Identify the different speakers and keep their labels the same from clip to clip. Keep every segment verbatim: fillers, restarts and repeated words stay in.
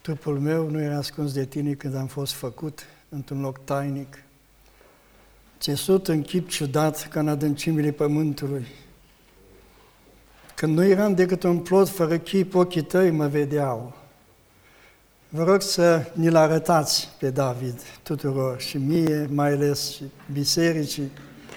Speaker 1: Trupul meu nu era ascuns de tine când am fost făcut într-un loc tainic, țesut în chip ciudat ca în adâncimile pământului. Când nu eram decât un plod fără chip, ochii tăi mă vedeau. Vă rog să ni-l arătați pe David tuturor și mie, mai ales și bisericii.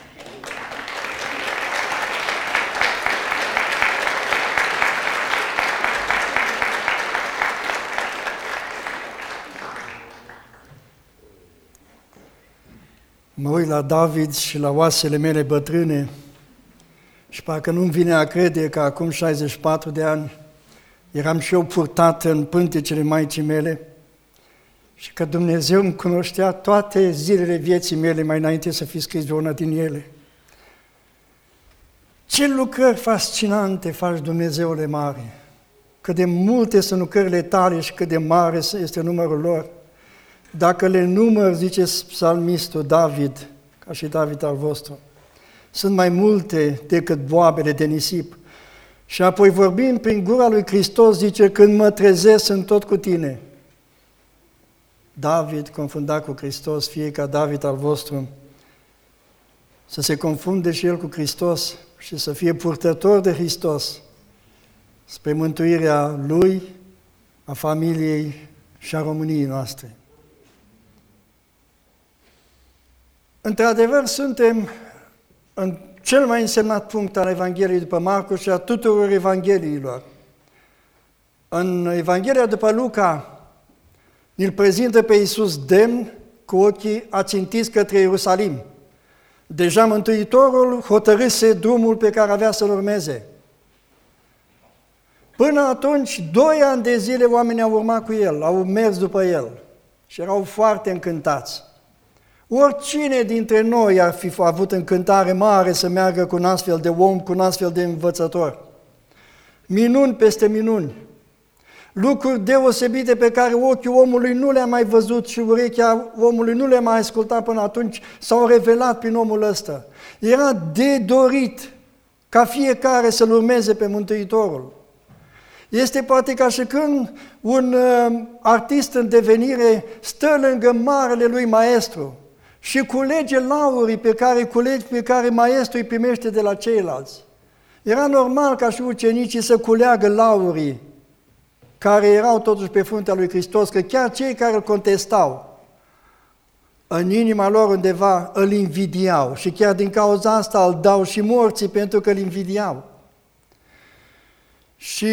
Speaker 1: Mă uit la David și la oasele mele bătrâne și parcă nu-mi vine a crede că acum șaizeci și patru de ani eram și eu purtat în pântecele Maicii mele și că Dumnezeu îmi cunoștea toate zilele vieții mele mai înainte să fi scris una din ele. Ce lucrări fascinante faci, Dumnezeule mare! Cât de multe sunt lucrările tale și cât de mare este numărul lor. Dacă le număr, zice psalmistul David, ca și David al vostru, sunt mai multe decât boabele de nisip. Și apoi vorbim prin gura lui Hristos, zice, când mă trezesc, sunt tot cu tine. David, confundat cu Hristos, fie ca David al vostru, să se confunde și el cu Hristos și să fie purtător de Hristos spre mântuirea lui, a familiei și a României noastre. Într-adevăr, suntem în cel mai însemnat punct al Evangheliei după Marcu și a tuturor Evangheliilor. În Evanghelia după Luca, îl prezintă pe Iisus demn, cu ochii ațintiți către Ierusalim. Deja Mântuitorul hotărâse drumul pe care avea să-l urmeze. Până atunci, doi ani de zile oamenii au urmat cu el, au mers după el și erau foarte încântați. Oricine dintre noi ar fi avut încântare mare să meargă cu un astfel de om, cu un astfel de învățător. Minuni peste minuni, lucruri deosebite pe care ochiul omului nu le-a mai văzut și urechea omului nu le-a mai ascultat până atunci, s-au revelat prin omul ăsta. Era de dorit ca fiecare să-L urmeze pe Mântuitorul. Este poate ca și când un uh, artist în devenire stă lângă marele lui maestru și culege laurii pe care, culege, pe care maestru îi primește de la ceilalți. Era normal ca și ucenicii să culeagă laurii care erau totuși pe fruntea lui Hristos, că chiar cei care îl contestau, în inima lor undeva îl invidiau și chiar din cauza asta îl dau și morții pentru că îl invidiau. Și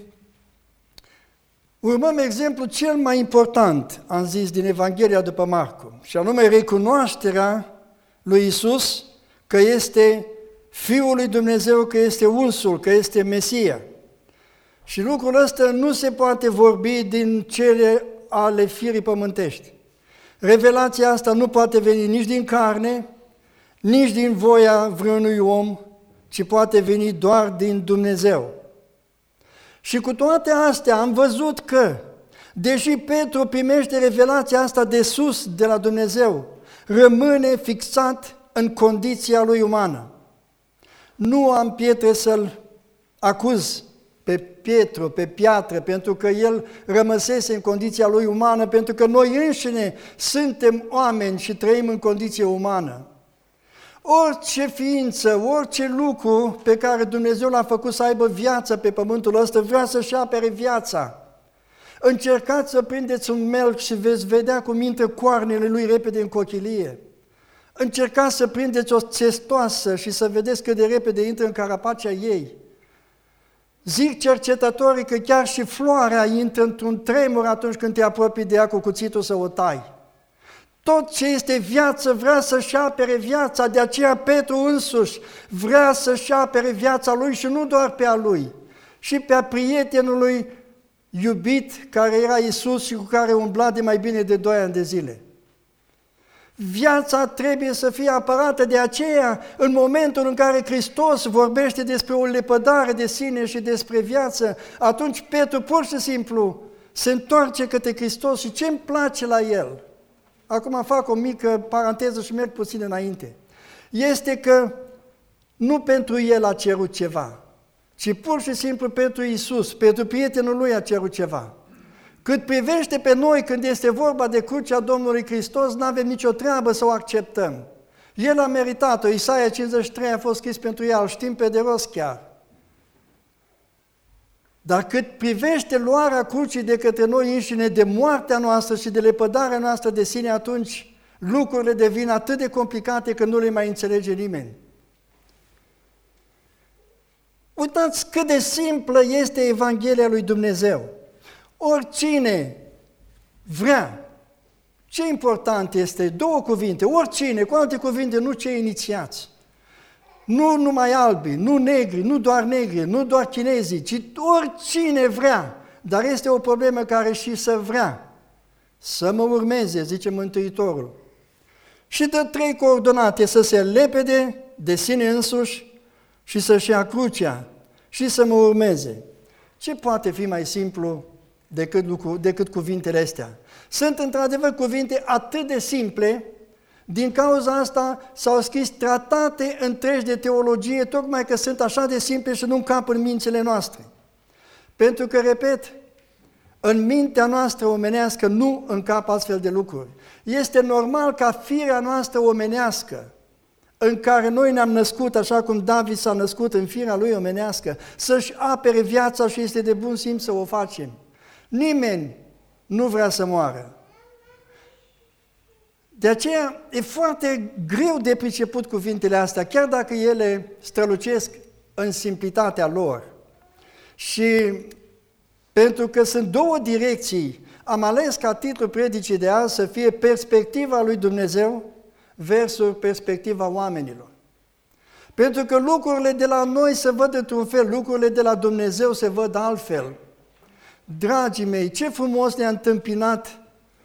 Speaker 1: urmăm exemplul cel mai important, am zis, din Evanghelia după Marcu, și anume recunoașterea lui Iisus că este Fiul lui Dumnezeu, că este unsul, că este Mesia. Și lucrul ăsta nu se poate vorbi din cele ale firii pământești. Revelația asta nu poate veni nici din carne, nici din voia vreunui om, ci poate veni doar din Dumnezeu. Și cu toate astea am văzut că, deși Petru primește revelația asta de sus, de la Dumnezeu, rămâne fixat în condiția lui umană. Nu am pietre să-l acuz pe Petru, pe piatră, pentru că el rămăsese în condiția lui umană, pentru că noi înșine suntem oameni și trăim în condiție umană. Orice ființă, orice lucru pe care Dumnezeu l-a făcut să aibă viață pe pământul ăsta, vrea să-și apere viața. Încercați să prindeți un melc și veți vedea cum intră coarnele lui repede în cochilie. Încercați să prindeți o țestoasă și să vedeți cât de repede intră în carapacea ei. Zic cercetătorii că chiar și floarea intră într-un tremur atunci când te apropii de ea cu cuțitul să o tai. Tot ce este viață vrea să-și apere viața, de aceea Petru însuși vrea să-și apere viața lui și nu doar pe a lui, și pe a prietenului iubit care era Iisus și cu care umbla de mai bine de doi ani de zile. Viața trebuie să fie apărată, de aceea în momentul în care Hristos vorbește despre o lepădare de sine și despre viață, atunci Petru pur și simplu se întoarce către Hristos și ce îmi place la el? Acum fac o mică paranteză și merg puțin înainte. Este că nu pentru el a cerut ceva, ci pur și simplu pentru Iisus, pentru prietenul lui a cerut ceva. Cât privește pe noi când este vorba de crucea Domnului Hristos, nu avem nicio treabă să o acceptăm. El a meritat-o, Isaia cincizeci și trei a fost scris pentru el, știm pe de rost chiar. Dar cât privește luarea crucii de către noi înșine, de moartea noastră și de lepădarea noastră de sine, atunci lucrurile devin atât de complicate că nu le mai înțelege nimeni. Uitați cât de simplă este Evanghelia lui Dumnezeu. Oricine vrea, ce important este, două cuvinte, oricine, cu alte cuvinte, nu cei inițiați. Nu numai albi, nu negri, nu doar negri, nu doar chinezii, ci oricine vrea. Dar este o problemă care și să vrea. Să mă urmeze, zice Mântuitorul. Și dă trei coordonate, să se lepede de sine însuși și să-și ia crucea și să mă urmeze. Ce poate fi mai simplu decât, lucru, decât cuvintele astea? Sunt într-adevăr cuvinte atât de simple. Din cauza asta s-au scris tratate întregi de teologie, tocmai că sunt așa de simple și nu încap în mințile noastre. Pentru că, repet, în mintea noastră omenească nu încap astfel de lucruri. Este normal ca firea noastră omenească, în care noi ne-am născut, așa cum David s-a născut în firea lui omenească, să-și apere viața și este de bun simț să o facem. Nimeni nu vrea să moară. De aceea e foarte greu de priceput cuvintele astea, chiar dacă ele strălucesc în simplitatea lor. Și pentru că sunt două direcții, am ales ca titlul predicii de azi să fie perspectiva lui Dumnezeu versus perspectiva oamenilor. Pentru că lucrurile de la noi se văd într-un fel, lucrurile de la Dumnezeu se văd altfel. Dragii mei, ce frumos ne-a întâmpinat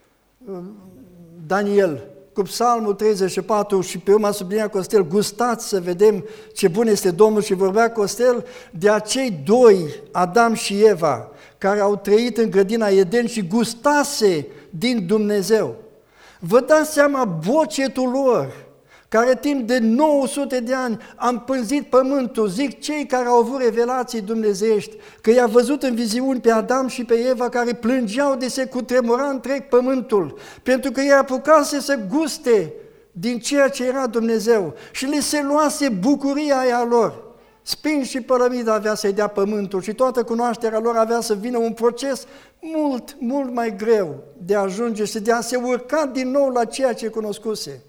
Speaker 1: Daniel cu Psalmul treizeci și patru și pe urmă sublinea Costel, gustați să vedem ce bun este Domnul, și vorbea Costel de acei doi, Adam și Eva, care au trăit în grădina Eden și gustase din Dumnezeu. Vă dați seama bocetul lor, care timp de nouă sute de ani am pânzit pământul, zic cei care au avut revelații dumnezeiești, că i-a văzut în viziuni pe Adam și pe Eva care plângeau de se cutremura întreg pământul, pentru că ei apucase să guste din ceea ce era Dumnezeu și le se luase bucuria aia lor. Spin și pălămid avea să-i dea pământul și toată cunoașterea lor avea să vină un proces mult, mult mai greu de a ajunge și de a se urca din nou la ceea ce cunoscuse.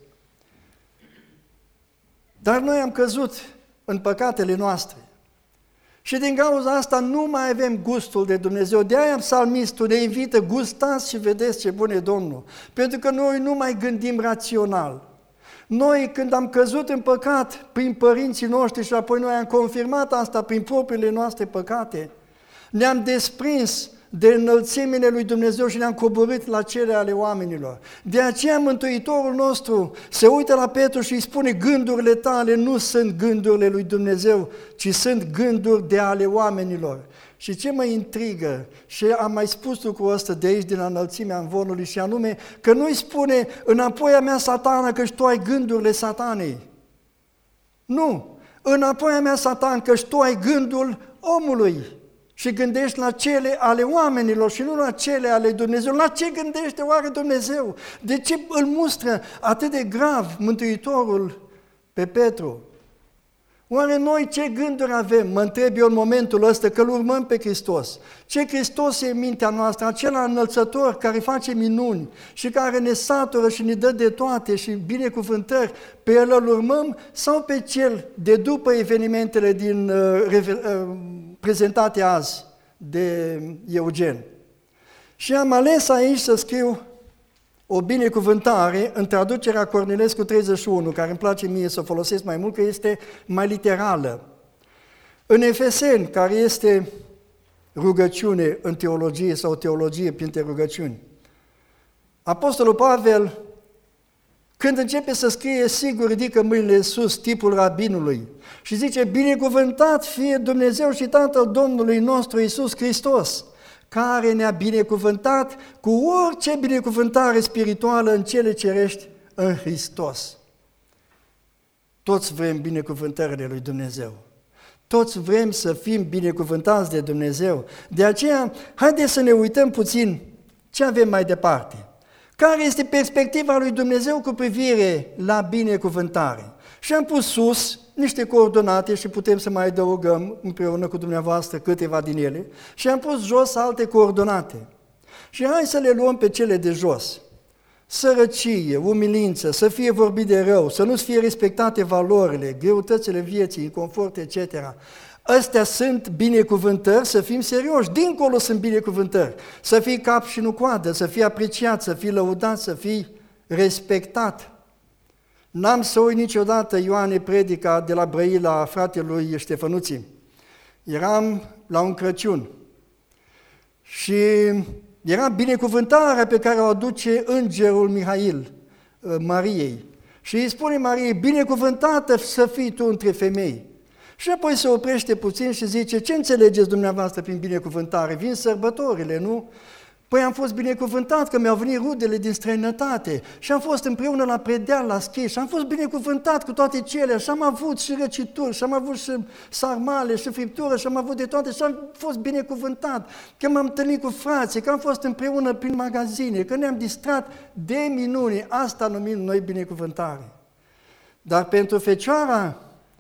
Speaker 1: Dar noi am căzut în păcatele noastre și din cauza asta nu mai avem gustul de Dumnezeu. De aia psalmistul ne invită, gustați și vedeți ce bun e Domnul, pentru că noi nu mai gândim rațional. Noi, când am căzut în păcat prin părinții noștri și apoi noi am confirmat asta prin propriile noastre păcate, ne-am desprins de înălțimile lui Dumnezeu și ne-am coborât la cele ale oamenilor. De aceea Mântuitorul nostru se uită la Petru și îi spune, gândurile tale nu sunt gândurile lui Dumnezeu, ci sunt gânduri de ale oamenilor. Și ce mă intrigă, și am mai spus lucrul ăsta de aici, din înălțimea învonului, și anume că nu-i spune, înapoi a mea Satana, că tu ai gândurile Satanei. Nu, înapoi a mea Satan, că tu ai gândul omului. Și gândești la cele ale oamenilor și nu la cele ale Dumnezeu. La ce gândește oare Dumnezeu? De ce îl mustră atât de grav Mântuitorul pe Petru? Oare noi ce gânduri avem? Mă întreb eu în momentul ăsta, că îl urmăm pe Hristos. Ce Hristos e în mintea noastră? Acela înălțător care face minuni și care ne satură și ne dă de toate și binecuvântări, pe el îl urmăm sau pe cel de după evenimentele din, uh, uh, prezentate azi de Eugen? Și am ales aici să scriu o binecuvântare în traducerea Cornilescu treizeci și unu, care îmi place mie să o folosesc mai mult, că este mai literală. În Efeseni, care este rugăciune în teologie sau teologie printre rugăciuni, Apostolul Pavel, când începe să scrie, sigur ridică mâinile sus, tipul rabinului, și zice, binecuvântat fie Dumnezeu și Tatăl Domnului nostru Iisus Hristos, care ne-a binecuvântat cu orice binecuvântare spirituală în cele cerești în Hristos. Toți vrem binecuvântările lui Dumnezeu. Toți vrem să fim binecuvântați de Dumnezeu. De aceea, haideți să ne uităm puțin Ce avem mai departe? Care este perspectiva lui Dumnezeu cu privire la binecuvântare? Și am pus sus niște coordonate și putem să mai adăugăm împreună cu dumneavoastră câteva din ele și am pus jos alte coordonate. Și hai să le luăm pe cele de jos. Sărăcie, umilință, să fie vorbit de rău, să nu fie respectate valorile, greutățile vieții, inconfort, et cetera. Astea sunt binecuvântări, să fim serioși, dincolo sunt binecuvântări. Să fii cap și nu coadă, să fii apreciat, să fii lăudat, să fii respectat. N-am să uit niciodată Ioane predica de la Brăila fratelui Ștefănuții. Eram la un Crăciun și era binecuvântarea pe care o aduce îngerul Mihail Mariei. Și îi spune Mariei, binecuvântată să fii tu între femei. Și apoi se oprește puțin și zice, ce înțelegeți dumneavoastră prin binecuvântare? Vin sărbătorile, nu? Păi am fost binecuvântat că mi-au venit rudele din străinătate și am fost împreună la predeal, la schi și am fost binecuvântat cu toate cele și am avut și răcituri și am avut și sarmale și friptură și am avut de toate și am fost binecuvântat că m-am întâlnit cu frații, că am fost împreună prin magazine, că ne-am distrat de minuni. Asta numim noi binecuvântare. Dar pentru fecioara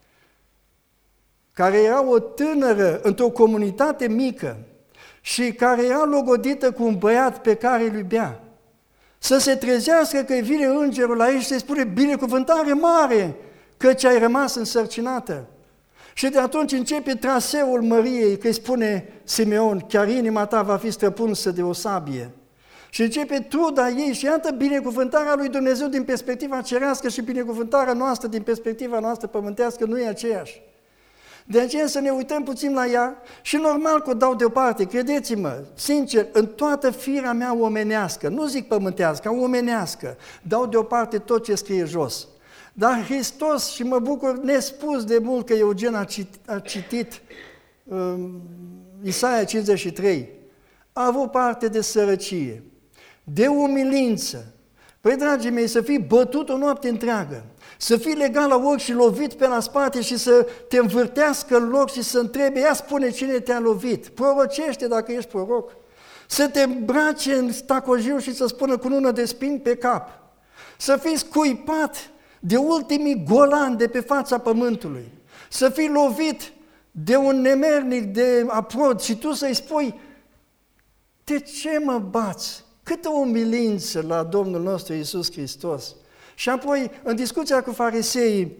Speaker 1: care era o tânără într-o comunitate mică și care era logodită cu un băiat pe care îl iubea, să se trezească că îi vine îngerul la ei și se spune binecuvântare mare căci ai rămas însărcinată. Și de atunci începe traseul Măriei, că îi spune Simeon, chiar inima ta va fi străpunsă de o sabie. Și începe truda ei și iată binecuvântarea lui Dumnezeu din perspectiva cerească și binecuvântarea noastră din perspectiva noastră pământească nu e aceeași. De aceea să ne uităm puțin la ea și normal că o dau deoparte, credeți-mă, sincer, în toată firea mea omenească, nu zic pământească, omenească, dau deoparte tot ce scrie jos. Dar Hristos, și mă bucur nespus de mult că Eugen a citit, a citit um, Isaia cincizeci și trei, a avut parte de sărăcie, de umilință. Păi, dragii mei, să fii bătut o noapte întreagă, să fii legat la ochi și lovit pe la spate și să te învârtească în loc și să întrebe, ia spune cine te-a lovit, prorocește dacă ești proroc, să te îmbrace în stacojiu și să spună cu nună de spini pe cap, să fii scuipat de ultimii golani de pe fața pământului, să fii lovit de un nemernic de aprod și tu să-i spui, de ce mă bați? Câtă umilință la Domnul nostru Iisus Hristos! Și apoi, în discuția cu fariseii,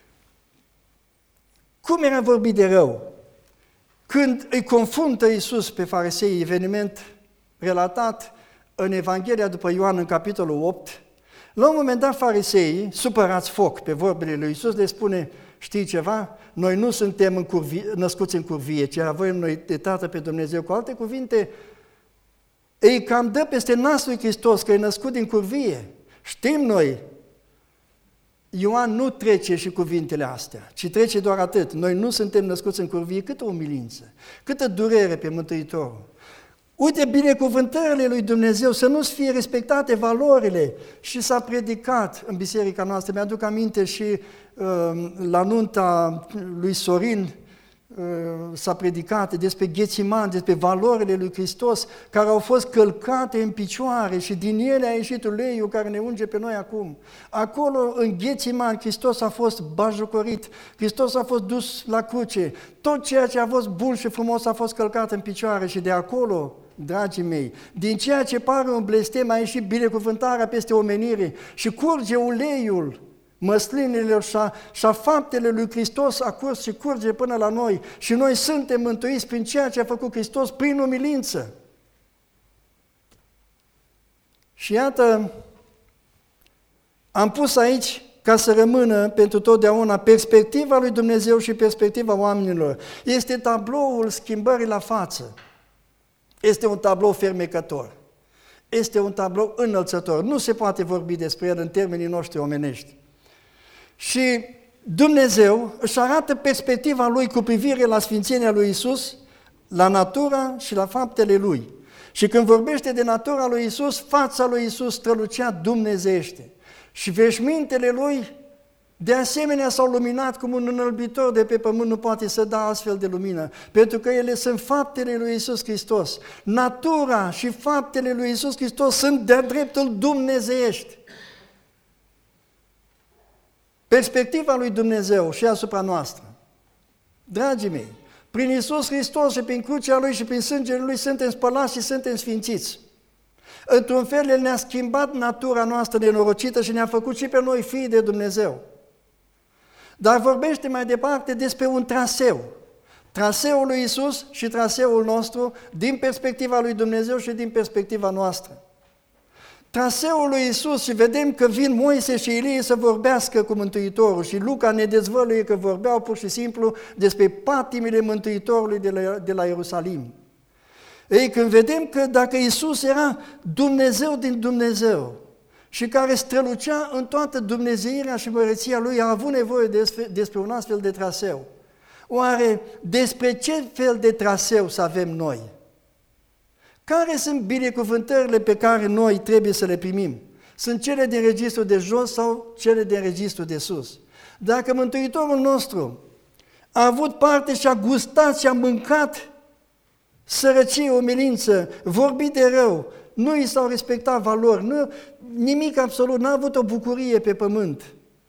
Speaker 1: cum era vorbit de rău? Când îi confruntă Iisus pe farisei, eveniment relatat în Evanghelia după Ioan, în capitolul opt, la un moment dat fariseii, supărați foc pe vorbele lui Iisus, le spune, știi ceva? Noi nu suntem în curvie, născuți în curvie, ci avem noi de Tată pe Dumnezeu. Cu alte cuvinte, ei cam dă peste nasul lui Hristos, că e născut din curvie. Știm noi, Ioan nu trece și cuvintele astea, ci trece doar atât. Noi nu suntem născuți în curvie, câtă umilință, câtă durere pe Mântuitorul. Uite binecuvântările lui Dumnezeu, să nu fie respectate valorile. Și s-a predicat în biserica noastră, mi-aduc aminte și uh, la nunta lui Sorin, s-a predicat despre Ghețiman, despre valorile lui Hristos care au fost călcate în picioare și din ele a ieșit uleiul care ne unge pe noi acum. Acolo, în Ghețiman, Hristos a fost bajocorit, Hristos a fost dus la cruce, tot ceea ce a fost bun și frumos a fost călcat în picioare și de acolo, dragii mei, din ceea ce pare un blestem a ieșit binecuvântarea peste omenire și curge uleiul măslinilor și a, și a faptele lui Hristos a curs și curge până la noi și noi suntem mântuiți prin ceea ce a făcut Hristos, prin umilință. Și iată, am pus aici ca să rămână pentru totdeauna perspectiva lui Dumnezeu și perspectiva oamenilor. Este tabloul schimbării la față. Este un tablou fermecător. Este un tablou înălțător. Nu se poate vorbi despre el în termenii noștri omenești. Și Dumnezeu își arată perspectiva Lui cu privire la sfințenia lui Iisus, la natura și la faptele Lui. Și când vorbește de natura lui Iisus, fața lui Iisus strălucea dumnezeiește. Și veșmintele Lui De asemenea s-au luminat cum un înălbitor de pe pământ nu poate să dea astfel de lumină, pentru că ele sunt faptele lui Iisus Hristos. Natura și faptele lui Iisus Hristos sunt de-a dreptul dumnezeiești. Perspectiva lui Dumnezeu și asupra noastră. Dragii mei, prin Iisus Hristos și prin crucea Lui și prin sângele Lui suntem spălați și suntem sfințiți. Într-un fel, El ne-a schimbat natura noastră nenorocită și ne-a făcut și pe noi fii de Dumnezeu. Dar vorbește mai departe despre un traseu. Traseul lui Iisus și traseul nostru din perspectiva lui Dumnezeu și din perspectiva noastră. Traseul lui Iisus și vedem că vin Moise și Ilie să vorbească cu Mântuitorul și Luca ne dezvăluie că vorbeau pur și simplu despre patimile Mântuitorului de la, de la Ierusalim. Ei, când vedem că dacă Iisus era Dumnezeu din Dumnezeu și care strălucea în toată dumnezeirea și măreția Lui, a avut nevoie despre, despre un astfel de traseu. Oare despre ce fel de traseu să avem noi? Care sunt binecuvântările pe care noi trebuie să le primim? Sunt cele din registrul de jos sau cele din registrul de sus? Dacă Mântuitorul nostru a avut parte și a gustat și a mâncat sărăcie, umilință, vorbit de rău, nu i s-au respectat valori, nu, nimic absolut, n-a avut o bucurie pe pământ.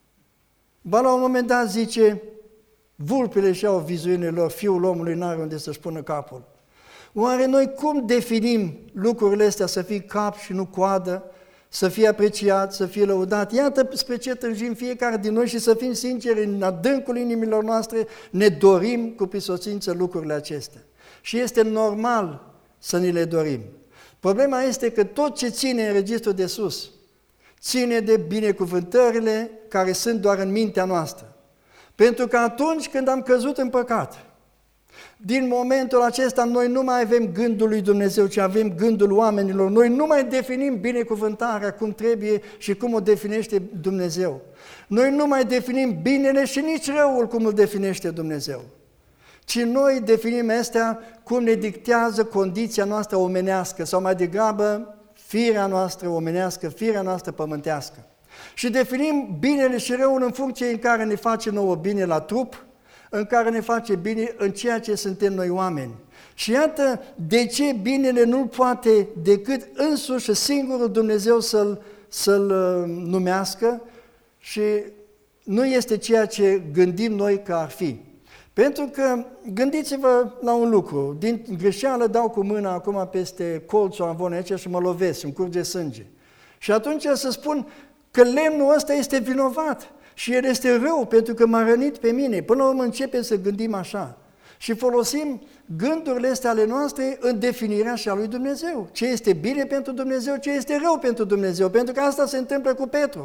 Speaker 1: Ba la un moment dat zice, vulpile și-au vizuinile lor, fiul omului n-are unde să-și pună capul. Oare noi cum definim lucrurile astea să fie cap și nu coadă, să fie apreciat, să fie lăudat? Iată spre ce tânjim fiecare din noi și să fim sinceri, în adâncul inimilor noastre ne dorim cu prisosință lucrurile acestea. Și este normal să ni le dorim. Problema este că tot ce ține în registrul de sus, ține de binecuvântările care sunt doar în mintea noastră. Pentru că atunci când am căzut în păcat, din momentul acesta noi nu mai avem gândul lui Dumnezeu, ci avem gândul oamenilor. Noi nu mai definim binecuvântarea cum trebuie și cum o definește Dumnezeu. Noi nu mai definim binele și nici răul cum îl definește Dumnezeu. Ci noi definim astea cum ne dictează condiția noastră omenească sau mai degrabă firea noastră omenească, firea noastră pământească. Și definim binele și răul în funcție în care ne face nouă bine la trup, în care ne face bine în ceea ce suntem noi oameni. Și iată de ce binele nu poate decât însuși singurul Dumnezeu să-l, să-l numească și nu este ceea ce gândim noi că ar fi. Pentru că, gândiți-vă la un lucru, din greșeală dau cu mâna acum peste colțul amvonei aici și mă lovesc, îmi curge sânge. Și atunci să spun că lemnul ăsta este vinovat și el este rău pentru că m-a rănit pe mine. Până la urmă începem să gândim așa și folosim gândurile astea ale noastre în definirea și a lui Dumnezeu. Ce este bine pentru Dumnezeu, ce este rău pentru Dumnezeu, pentru că asta se întâmplă cu Petru.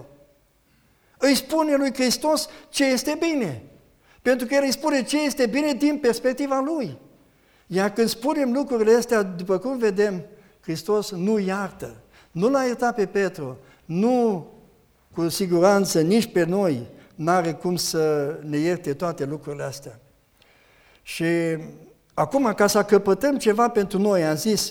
Speaker 1: Îi spune lui Hristos ce este bine. Pentru că El îi spune ce este bine din perspectiva Lui. Iar când spunem lucrurile astea, după cum vedem, Hristos nu iartă. Nu l-a iertat pe Petru, nu cu siguranță nici pe noi n-are cum să ne ierte toate lucrurile astea. Și acum, ca să căpătăm ceva pentru noi, am zis,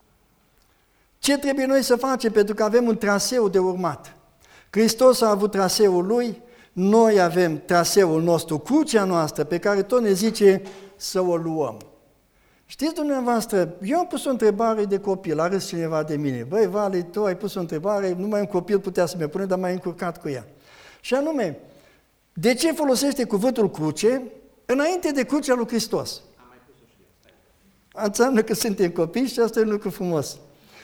Speaker 1: ce trebuie noi să facem? Pentru că avem un traseu de urmat. Hristos a avut traseul Lui, noi avem traseul nostru, crucea noastră, pe care tot ne zice să o luăm. Știți dumneavoastră, eu am pus o întrebare de copil, a râs cineva de mine. Băi, Vali, tu ai pus o întrebare, numai un copil putea să mi-o pune, dar m-ai încurcat cu ea. Și anume, de ce folosește cuvântul cruce înainte de crucea lui Hristos? Am mai pus-o și eu. Înseamnă că suntem copii și asta e un lucru frumos.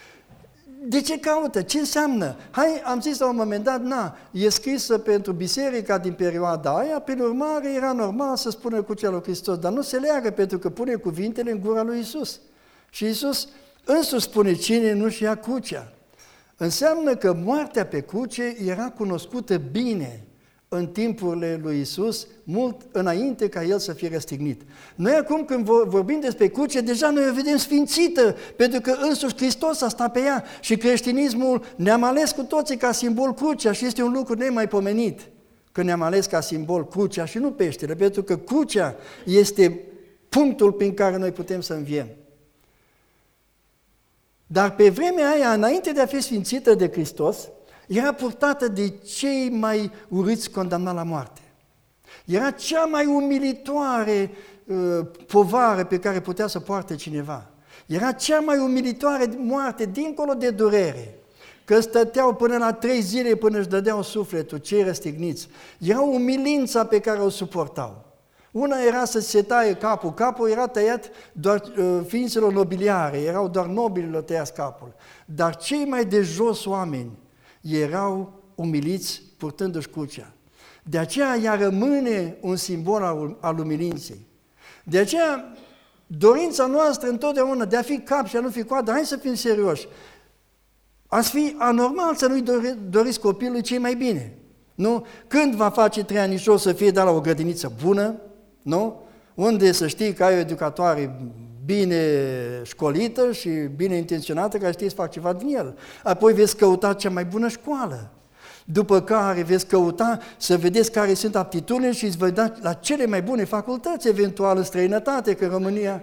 Speaker 1: De ce caută? Ce înseamnă? Hai, am zis la un moment dat, na, e scrisă pentru biserica din perioada aia, prin urmare era normal să spună crucea lui Hristos, dar nu se leagă pentru că pune cuvintele în gura lui Iisus. Și Iisus însuși spune cine nu-și ia crucea. Înseamnă că moartea pe cruce era cunoscută bine în timpurile lui Iisus, mult înainte ca El să fie răstignit. Noi acum când vorbim despre cruce, deja noi o vedem sfințită, pentru că însuși Hristos a stat pe ea și creștinismul ne-am ales cu toții ca simbol crucea și este un lucru nemaipomenit că ne-am ales ca simbol crucea și nu peștele, pentru că crucea este punctul prin care noi putem să înviem. Dar pe vremea aia, înainte de a fi sfințită de Hristos, era purtată de cei mai urâți condamnați la moarte. Era cea mai umilitoare uh, povară pe care putea să poarte cineva. Era cea mai umilitoare moarte, dincolo de durere. Că stăteau până la trei zile până își dădeau sufletul, cei răstigniți. Era umilința pe care o suportau. Una era să se taie capul. Capul era tăiat doar uh, ființelor nobiliare, erau doar nobililor tăiați capul. Dar cei mai de jos oameni erau umiliți purtându-și crucea. De aceea ea rămâne un simbol al, al umilinței. De aceea dorința noastră întotdeauna de a fi cap și a nu fi coadă, hai să fim serioși. Ați fi anormal să nu-i dori, doriți copilului cei mai bine. Nu? Când va face trei anișori să fie dat la o grădiniță bună, nu? Unde să știi că ai o educatoare bine școlită și bine intenționată, care știe să fac ceva din el. Apoi veți căuta cea mai bună școală. După care veți căuta să vedeți care sunt aptitudinile și îți vei da la cele mai bune facultăți, eventual în străinătate, că în România...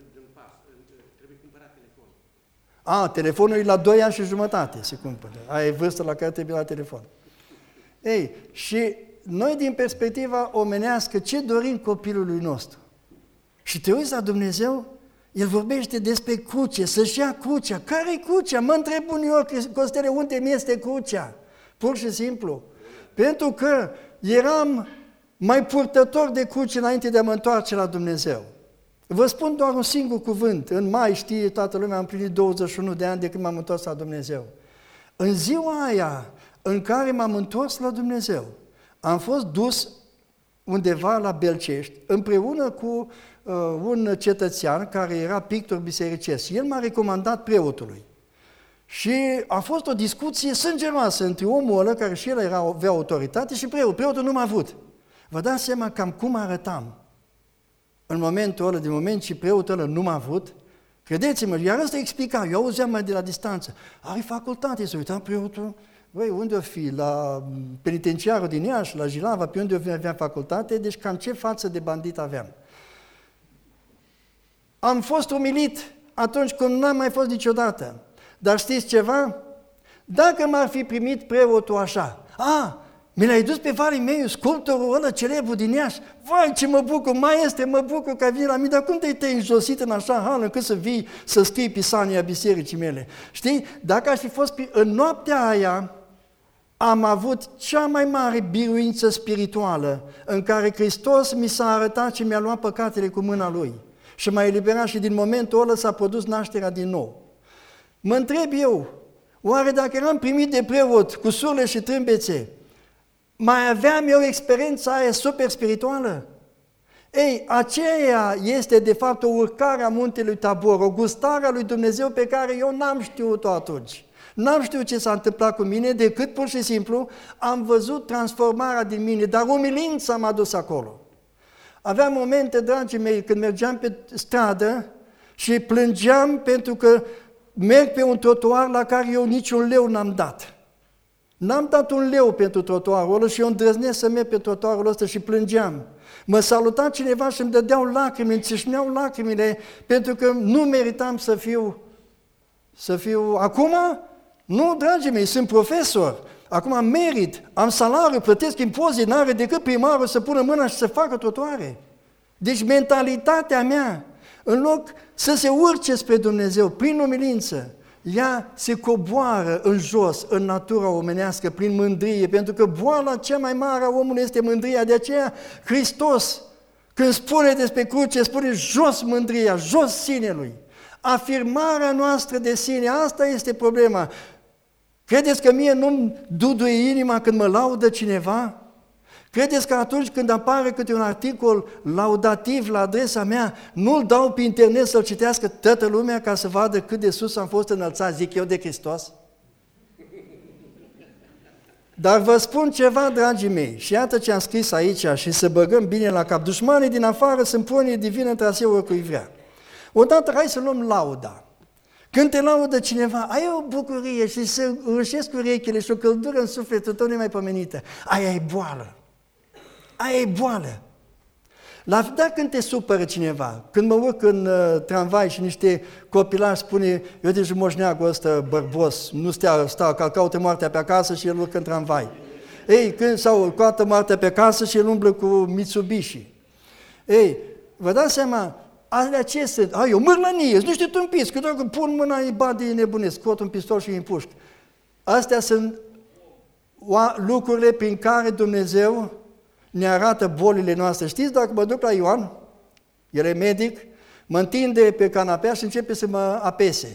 Speaker 1: A, telefonul e la doi ani și jumătate se cumpără. Aia e vârsta la care trebuie la telefon. Ei, și noi din perspectiva omenească, ce dorim copilului nostru? Și te uiți la Dumnezeu, El vorbește despre cruce, să-și ia crucea. Care-i crucea? Mă întreb uneori, Costele, unde mi este crucea? Pur și simplu. Pentru că eram mai purtător de cruce înainte de a mă întoarce la Dumnezeu. Vă spun doar un singur cuvânt. În mai, știe toată lumea, am plinit douăzeci și unu de ani de când m-am întors la Dumnezeu. În ziua aia în care m-am întors la Dumnezeu, am fost dus undeva la Belcești, împreună cu uh, un cetățean care era pictor bisericesc. El m-a recomandat preotului. Și a fost o discuție sângeroasă între omul ăla, care și el era, avea autoritate, și preotul. Preotul nu m-a avut. Vă dați seama cam cum arătam în momentul ăla, din moment ce preotul ăla nu m-a avut. Credeți-mă, iar ăsta explica, eu auzeam mai de la distanță. Are facultate, să uita preotul. Băi, unde o fi? La penitenciarul din Iași, la Jilava, pe unde aveam facultate? Deci cam ce față de bandit aveam. Am fost umilit atunci când n-am mai fost niciodată. Dar știți ceva? Dacă m-ar fi primit preotul așa, a, mi l-ai dus pe varii mei, sculptorul ăla celebru din Iași, vai ce mă bucur, mai este, mă bucur că ai venit la mine, dar cum te-ai te înjosit în așa hal încât să vii să scrii pisania bisericii mele? Știi? Dacă aș fi fost în noaptea aia, am avut cea mai mare biruință spirituală în care Hristos mi s-a arătat și mi-a luat păcatele cu mâna Lui și m-a eliberat și din momentul ăla s-a produs nașterea din nou. Mă întreb eu, oare dacă eram primit de preot cu surle și trâmbețe, mai aveam eu experiența aia super spirituală? Ei, aceea este de fapt o urcare a muntelui Tabor, o gustare a lui Dumnezeu pe care eu n-am știut-o atunci. N-am știut ce s-a întâmplat cu mine, decât pur și simplu am văzut transformarea din mine, dar umilința m-a dus acolo. Aveam momente, dragii mei, când mergeam pe stradă și plângeam pentru că merg pe un trotuar la care eu niciun leu n-am dat. N-am dat un leu pentru trotuarul ăla și eu îndrăznesc să merg pe trotuarul ăsta și plângeam. Mă saluta cineva și îmi dădeau lacrimi, îmi țâșneau lacrimile, pentru că nu meritam să fiu, să fiu... Acum? Nu, dragii mei, sunt profesor. Acum merit, am salariu, plătesc impozit, n-are decât primarul să pună mâna și să facă trotuare. Deci mentalitatea mea, în loc să se urce spre Dumnezeu prin umilință, ea se coboară în jos, în natura omenească, prin mândrie, pentru că boala cea mai mare a omului este mândria. De aceea Hristos, când spune despre cruce, spune jos mândria, jos sinelui. Afirmarea noastră de sine, asta este problema. Credeți că mie nu-mi duduie inima când mă laudă cineva? Credeți că atunci când apare câte un articol laudativ la adresa mea, nu-l dau pe internet să-l citească toată lumea ca să vadă cât de sus am fost înălțat, zic eu, de Hristos? Dar vă spun ceva, dragii mei, și iată ce am scris aici și să băgăm bine la cap. Dușmanii din afară sunt pune divine în traseul cui vrea. Odată, hai să luăm lauda. Când te laudă cineva, ai o bucurie și se râșesc urechile și o căldură în sufletul tău nemaipomenită. Aia e boală. Aia e boală. La fel, când te supără cineva, când mă urc în uh, tramvai și niște copilași spune, eu deci moșneagul ăsta bărbos, nu stea, stau, că caută moartea pe acasă și el urcă în tramvai. Ei, când sau caută moartea pe acasă și el umblă cu Mitsubishi. Ei, vă dați seama, alea ce sunt? Ai, o mârlănie, nu știu tâmpiți, că dacă pun mâna, îi bat de nebunesc, scot un pistol și îi împușc. Astea sunt lucrurile prin care Dumnezeu ne arată bolile noastre. Știți, dacă mă duc la Ioan, el e medic, mă întinde pe canapea și începe să mă apese.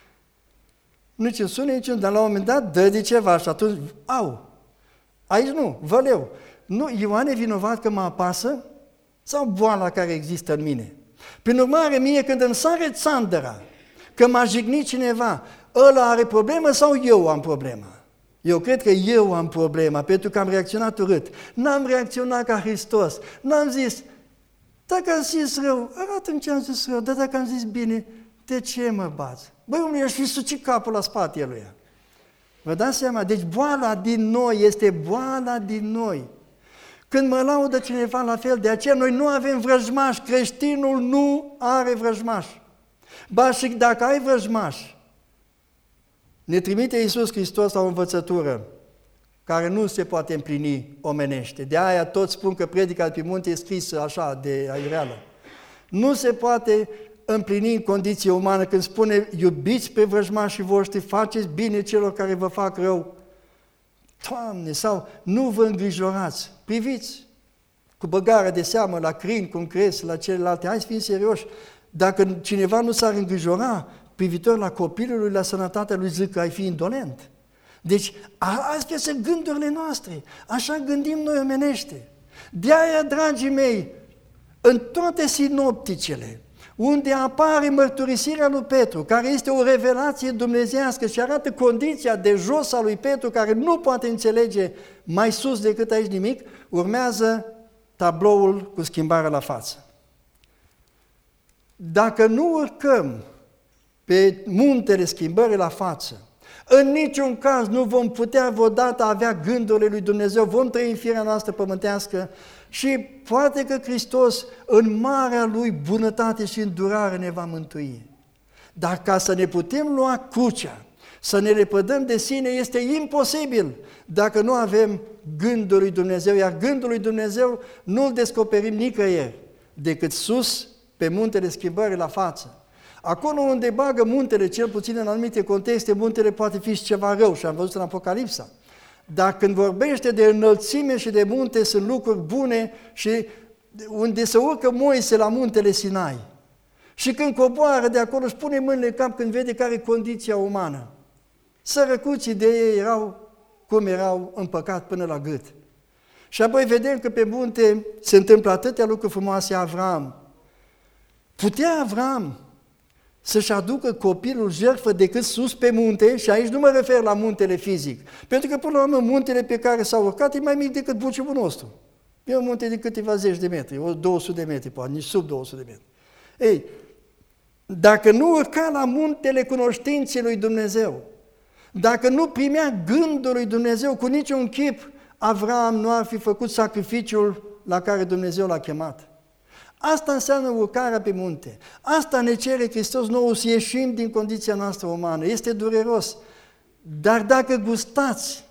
Speaker 1: Nici îmi sună, nici îmi, dar la un moment dat dă de ceva și atunci, au, aici nu, văleu. Nu, Ioan e vinovat că mă apasă sau boala care există în mine? Prin urmare, mie când îmi sare țandăra, că m-a jignit cineva, ăla are problemă sau eu am problemă? Eu cred că eu am problema, pentru că am reacționat urât. N-am reacționat ca Hristos. N-am zis, dacă am zis rău, arată-mi ce am zis rău, dar dacă am zis bine, de ce mă bați? Băi, omule, aș fi sucit capul la spatele lui. Vă dați seama? Deci boala din noi este boala din noi. Când mă laudă cineva la fel, de aceea noi nu avem vrăjmași. Creștinul nu are vrăjmași. Ba și dacă ai vrăjmași, ne trimite Iisus Hristos la o învățătură care nu se poate împlini omenește. De aia toți spun că predica de pe munte e scrisă așa, de aiureală. Nu se poate împlini în condiție umană când spune iubiți pe vrăjmașii voștri, faceți bine celor care vă fac rău. Doamne, sau nu vă îngrijorați, priviți cu băgare de seamă la crin, cum crezi, la celelalte, hai să fim serioși. Dacă cineva nu s-ar îngrijora privitor la copilul lui, la sănătatea lui, zic că ai fi indolent. Deci, astea sunt gândurile noastre, așa gândim noi omenește. De-aia, dragii mei, în toate sinopticele, unde apare mărturisirea lui Petru, care este o revelație dumnezeiască și arată condiția de jos a lui Petru, care nu poate înțelege mai sus decât aici nimic, urmează tabloul cu schimbarea la față. Dacă nu urcăm pe muntele schimbării la față, în niciun caz nu vom putea vreodată avea gândurile lui Dumnezeu, vom trăi în firea noastră pământească și poate că Hristos în marea Lui bunătate și îndurare ne va mântui. Dar ca să ne putem lua crucea, să ne lepădăm de sine, este imposibil dacă nu avem gândul lui Dumnezeu, iar gândul lui Dumnezeu nu-l descoperim nicăieri, decât sus, pe muntele schimbării la față. Acolo unde bagă muntele, cel puțin în anumite contexte, muntele poate fi și ceva rău, și am văzut în Apocalipsa. Dar când vorbește de înălțime și de munte, sunt lucruri bune și unde se urcă Moise la muntele Sinai. Și când coboară de acolo, își pune mâinile în cap când vede care e condiția umană. Sărăcuții de ei erau cum erau în păcat până la gât. Și apoi vedem că pe munte se întâmplă atâtea lucruri frumoase. Avram. Putea Avram să-și aducă copilul jertfă decât sus pe munte, și aici nu mă refer la muntele fizic, pentru că până la urmă muntele pe care s-a urcat e mai mic decât bucivul nostru. E un munte de câteva zeci de metri, o două sute de metri, poate, nici sub două sute de metri. Ei, dacă nu urca la muntele cunoștinței lui Dumnezeu, dacă nu primea gândul lui Dumnezeu cu niciun chip, Avram nu ar fi făcut sacrificiul la care Dumnezeu l-a chemat. Asta înseamnă urcarea pe munte. Asta ne cere Hristos nouă, să ieșim din condiția noastră umană. Este dureros. Dar dacă gustați,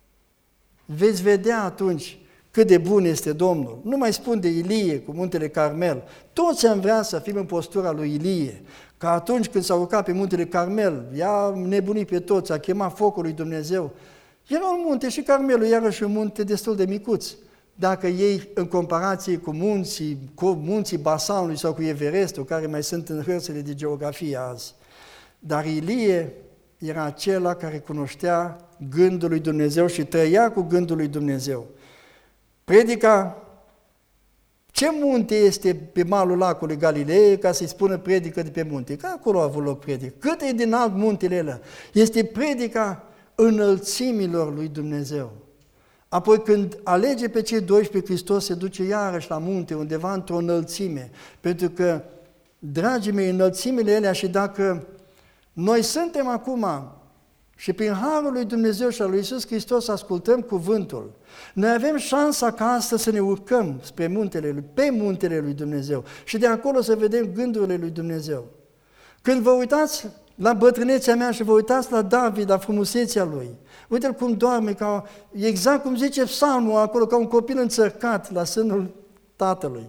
Speaker 1: veți vedea atunci cât de bun este Domnul. Nu mai spun de Ilie cu muntele Carmel. Toți am vrea să fim în postura lui Ilie, că atunci când s-a urcat pe muntele Carmel, i-a nebunit pe toți, a chemat focul lui Dumnezeu. Era un munte și Carmelul, iarăși un munte destul de micuț. Dacă ei, în comparație cu munții, cu munții Basanului sau cu Everestul, care mai sunt în hărțile de geografie azi. Dar Ilie era acela care cunoștea gândul lui Dumnezeu și trăia cu gândul lui Dumnezeu. Predica, ce munte este pe malul lacului Galilei, ca să-i spună predică de pe munte? Că acolo a avut loc predică. Cât e din alt muntele ăla? Este predica înălțimilor lui Dumnezeu. Apoi când alege pe cei doisprezece, Hristos se duce iarăși la munte, undeva într-o înălțime. Pentru că, dragii mei, înălțimile alea, și dacă noi suntem acum și prin Harul lui Dumnezeu și al lui Iisus Hristos ascultăm cuvântul, noi avem șansa ca astăzi să ne urcăm spre muntele lui, pe muntele lui Dumnezeu și de acolo să vedem gândurile lui Dumnezeu. Când vă uitați la bătrânețea mea și vă uitați la David, la frumusețea lui, uite-l cum doarme, ca, exact cum zice psalmul acolo, ca un copil înțărcat la sânul tatălui.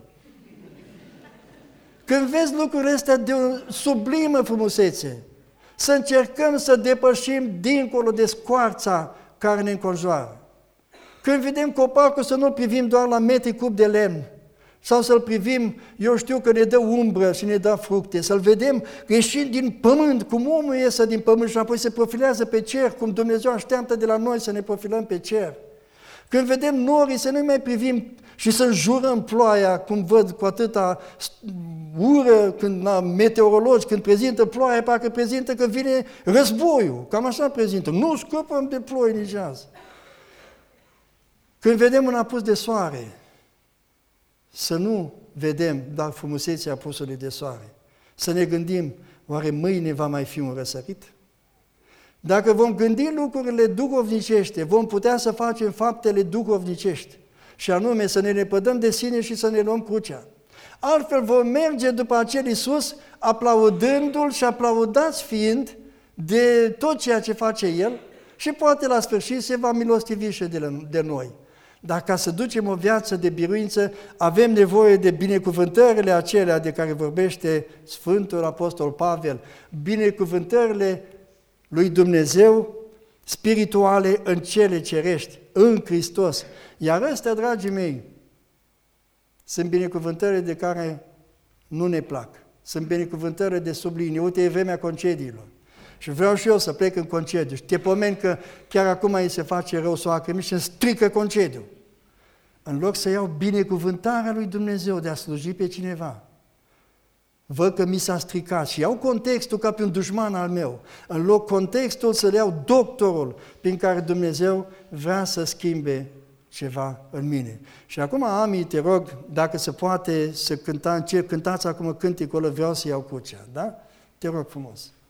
Speaker 1: Când vezi lucrurile astea de o sublimă frumusețe, să încercăm să depășim dincolo de scoarța care ne înconjoară. Când vedem copacul, să nu-l privim doar la metri cub de lemn, sau să-l privim, eu știu că ne dă umbră și ne dă fructe, să-l vedem ieșind din pământ, cum omul iese din pământ și apoi se profilează pe cer, cum Dumnezeu așteaptă de la noi să ne profilăm pe cer. Când vedem norii, să nu mai privim și să înjurăm ploaia, cum văd cu atâta ură când la meteorologi, când prezintă ploaia, parcă prezintă că vine războiul, cam așa prezintă. Nu scăpăm de ploi nici azi. Când vedem un apus de soare, să nu vedem doar frumusețea apusului de soare, să ne gândim, oare mâine va mai fi un răsărit? Dacă vom gândi lucrurile duhovnicește, vom putea să facem faptele duhovnicești, și anume să ne lepădăm de sine și să ne luăm crucea. Altfel vom merge după acel Iisus, aplaudându-L și aplaudați fiind de tot ceea ce face El și poate la sfârșit se va milostivi și de, de noi. Dar ca să ducem o viață de biruință, avem nevoie de binecuvântările acelea de care vorbește Sfântul Apostol Pavel, binecuvântările lui Dumnezeu spirituale în cele cerești, în Hristos. Iar ăstea, dragii mei, sunt binecuvântările de care nu ne plac. Sunt binecuvântările de sublinie. Uite, e vremea concediilor. Și vreau și eu să plec în concediu. Și te pomeni că chiar acum îi se face rău soacră și îmi strică concediu. În loc să iau binecuvântarea lui Dumnezeu de a sluji pe cineva, văd că mi s-a stricat și iau contextul ca pe un dușman al meu. În loc contextul să le iau doctorul prin care Dumnezeu vrea să schimbe ceva în mine. Și acum, Ami, te rog, dacă se poate să cânta, încep, cântați acum cânticul ăla, vreau să iau crucea, da? Te rog frumos.